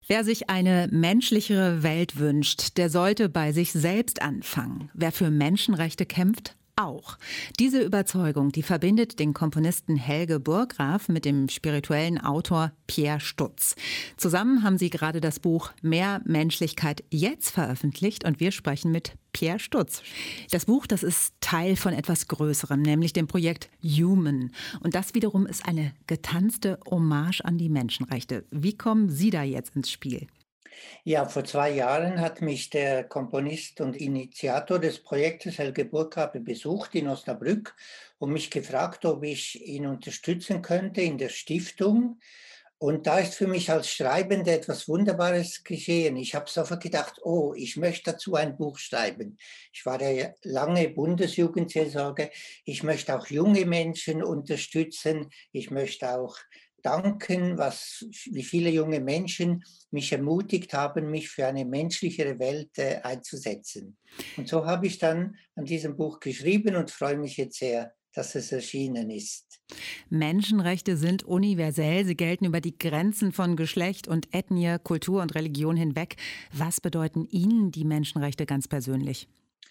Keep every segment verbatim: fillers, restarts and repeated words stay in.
Wer sich eine menschlichere Welt wünscht, der sollte bei sich selbst anfangen. Wer für Menschenrechte kämpft, auch. Diese Überzeugung, die verbindet den Komponisten Helge Burggraff mit dem spirituellen Autor Pierre Stutz. Zusammen haben sie gerade das Buch Mehr Menschlichkeit jetzt veröffentlicht und wir sprechen mit Pierre Stutz. Das Buch, das ist Teil von etwas Größerem, nämlich dem Projekt Human. Und das wiederum ist eine getanzte Hommage an die Menschenrechte. Wie kommen Sie da jetzt ins Spiel? Ja, vor zwei Jahren hat mich der Komponist und Initiator des Projektes Helge Burggraff besucht in Osnabrück und mich gefragt, ob ich ihn unterstützen könnte in der Stiftung. Und da ist für mich als Schreibender etwas Wunderbares geschehen. Ich habe sofort gedacht, oh, ich möchte dazu ein Buch schreiben. Ich war ja lange Bundesjugendseelsorge. Ich möchte auch junge Menschen unterstützen. Ich möchte auch danken, was, wie viele junge Menschen mich ermutigt haben, mich für eine menschlichere Welt äh, einzusetzen. Und so habe ich dann an diesem Buch geschrieben und freue mich jetzt sehr, dass es erschienen ist. Menschenrechte sind universell. Sie gelten über die Grenzen von Geschlecht und Ethnie, Kultur und Religion hinweg. Was bedeuten Ihnen die Menschenrechte ganz persönlich?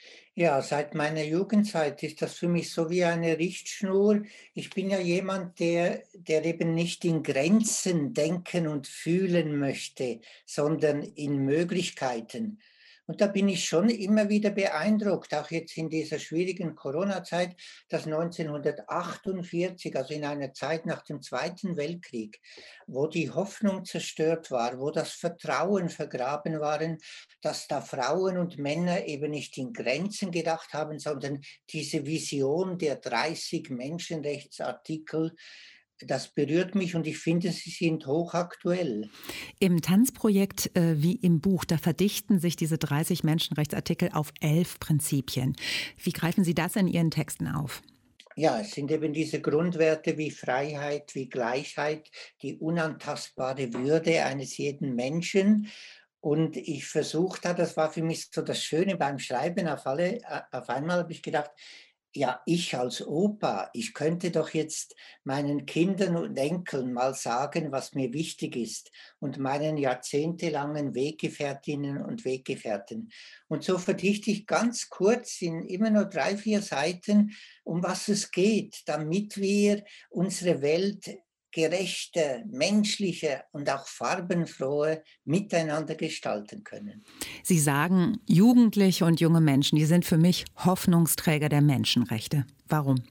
Ja, seit meiner Jugendzeit ist das für mich so wie eine Richtschnur. Ich bin ja jemand, der, der eben nicht in Grenzen denken und fühlen möchte, sondern in Möglichkeiten. Und da bin ich schon immer wieder beeindruckt, auch jetzt in dieser schwierigen Corona-Zeit, dass neunzehnhundertachtundvierzig, also in einer Zeit nach dem Zweiten Weltkrieg, wo die Hoffnung zerstört war, wo das Vertrauen vergraben waren, dass da Frauen und Männer eben nicht in Grenzen gedacht haben, sondern diese Vision der dreißig Menschenrechtsartikel, das berührt mich und ich finde, sie sind hochaktuell. Im Tanzprojekt äh, wie im Buch, da verdichten sich diese dreißig Menschenrechtsartikel auf elf Prinzipien. Wie greifen Sie das in Ihren Texten auf? Ja, es sind eben diese Grundwerte wie Freiheit, wie Gleichheit, die unantastbare Würde eines jeden Menschen. Und ich versuche da, das war für mich so das Schöne beim Schreiben, auf, alle, äh, auf einmal habe ich gedacht, ja, ich als Opa, ich könnte doch jetzt meinen Kindern und Enkeln mal sagen, was mir wichtig ist und meinen jahrzehntelangen Weggefährtinnen und Weggefährten. Und so verdichte ich ganz kurz in immer nur drei, vier Seiten, um was es geht, damit wir unsere Welt gerechter, menschlicher und auch farbenfroher miteinander gestalten können. Sie sagen, Jugendliche und junge Menschen, die sind für mich Hoffnungsträger der Menschenrechte. Warum?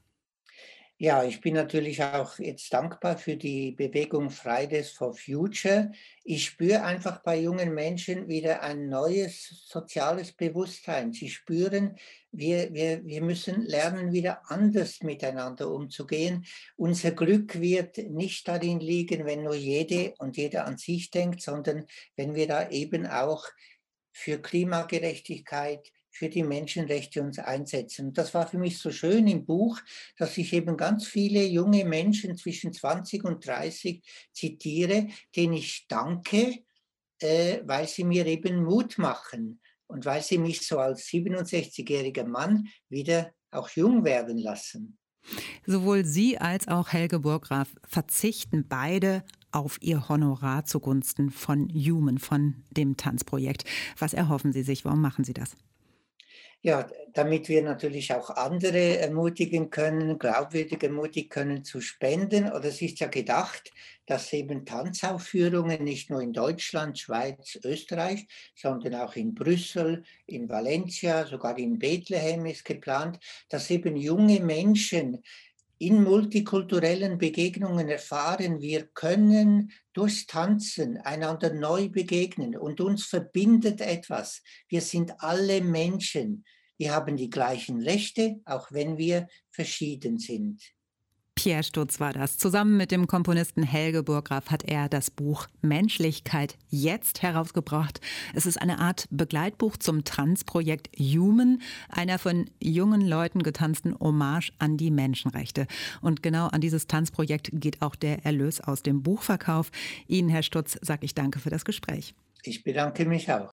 Ja, ich bin natürlich auch jetzt dankbar für die Bewegung Fridays for Future. Ich spüre einfach bei jungen Menschen wieder ein neues soziales Bewusstsein. Sie spüren, wir, wir, wir müssen lernen, wieder anders miteinander umzugehen. Unser Glück wird nicht darin liegen, wenn nur jede und jeder an sich denkt, sondern wenn wir da eben auch für Klimagerechtigkeit, für die Menschenrechte uns einsetzen. Und das war für mich so schön im Buch, dass ich eben ganz viele junge Menschen zwischen zwanzig und dreißig zitiere, denen ich danke, äh, weil sie mir eben Mut machen und weil sie mich so als siebenundsechzigjähriger Mann wieder auch jung werden lassen. Sowohl Sie als auch Helge Burggraff verzichten beide auf Ihr Honorar zugunsten von Human, von dem Tanzprojekt. Was erhoffen Sie sich? Warum machen Sie das? Ja, damit wir natürlich auch andere ermutigen können, glaubwürdig ermutigen können zu spenden. Oder es ist ja gedacht, dass eben Tanzaufführungen nicht nur in Deutschland, Schweiz, Österreich, sondern auch in Brüssel, in Valencia, sogar in Bethlehem ist geplant, dass eben junge Menschen in multikulturellen Begegnungen erfahren, wir können durchs Tanzen einander neu begegnen und uns verbindet etwas. Wir sind alle Menschen. Wir haben die gleichen Rechte, auch wenn wir verschieden sind. Pierre Stutz war das. Zusammen mit dem Komponisten Helge Burggraff hat er das Buch Menschlichkeit jetzt herausgebracht. Es ist eine Art Begleitbuch zum Tanzprojekt Human, einer von jungen Leuten getanzten Hommage an die Menschenrechte. Und genau an dieses Tanzprojekt geht auch der Erlös aus dem Buchverkauf. Ihnen, Herr Stutz, sage ich danke für das Gespräch. Ich bedanke mich auch.